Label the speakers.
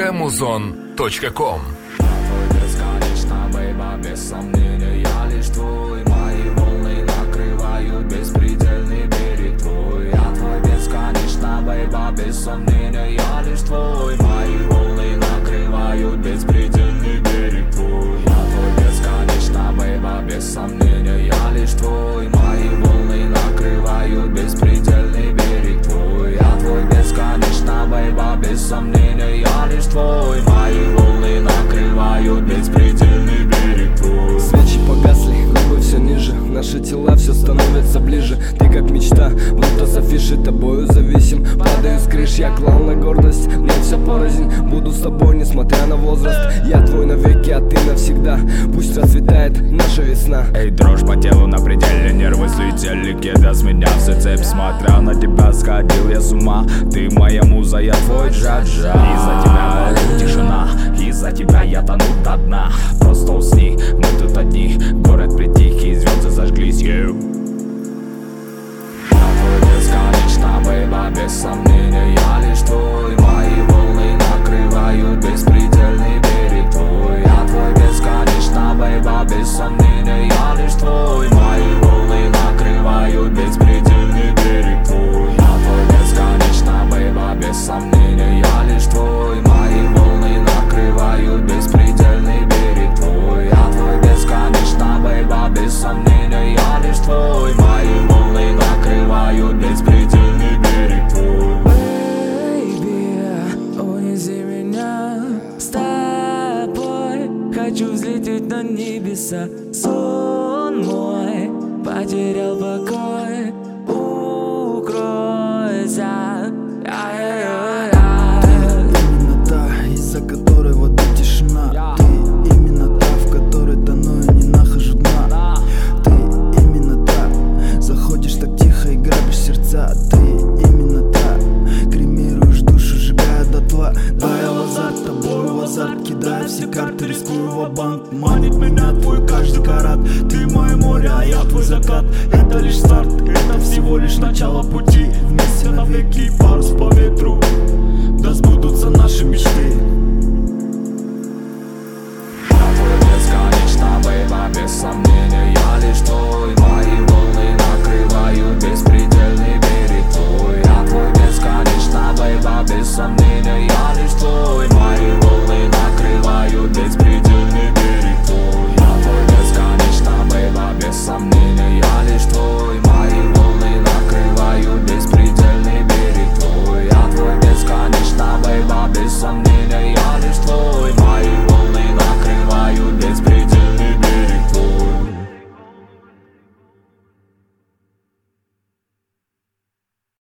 Speaker 1: muzon.com.
Speaker 2: Бесконечно, бейба, без сомнения, я лишь твой. Мои волны накрывают беспредельный берег твой. Я твой бесконечно, бейба, без сомнения, я лишь твой. Мои волны накрывают беспредельный берег твой. Я твой бесконечно, бейба, без сомнения, я лишь твой. Мои волны накрывают беспредельный берег твой. Я твой бесконечно, бейба, без сомнения, я лишь твой. Мои волны накрывают беспредельный берег твой.
Speaker 3: Свечи погасли, губы все ниже, наши тела все становятся ближе. Ты как мечта, будто с афиши, тобою зависим. Падаю с крыш, я клал на гордость, мне все порознь. Буду с тобой, несмотря на возраст. Я твой навеки, а ты навсегда. Пусть расцветает наша весна.
Speaker 2: Эй, дрожь по телу на пределе, нервы слетели, кеда с меня все цепь. Смотря на тебя, сходил я с ума. Ты моя муза, я твой джаджа. Из-за тебя вокруг тишина, из-за тебя я тону до дна. Просто усни, мы тут одни. Город притих и звезды зажглись. Я твой бесконечно, бейба, без сомнения, я лишь твой. Мои волны накрывают беспредельный берег твой. Я твой бесконечно, бейба, без сомнения, я лишь твой. Мои волны накрывают беспредельный берег твой. Я твой бесконечно, бейба, без сомнения, я лишь твой. Мои волны накрывают беспредельный берег твой. Я твой бесконечно, бейба, без сомнения, я лишь твой. Мои волны накрывают беспредельный берег твой.
Speaker 4: Бэйби, унеси меня с тобой. Хочу взлететь на небеса. Сон мой потерял покой. Укройся.
Speaker 5: Именно та, из-за которой вода тишина. Ты именно та, в которой тону и не нахожу дна. Ты именно та, заходишь так тихо и грабишь сердца. Ты именно та, кремируешь душу, сжигая дотла. Да, я в азарт, тобой в азарт, кидая все карты, рискую ва-банк. Манит меня твой каждый карат. Ты мое море, а я твой закат. Это лишь старт, это всего лишь начало пути. Вместе навеки, парус по ветру, да сбудутся наши мечты.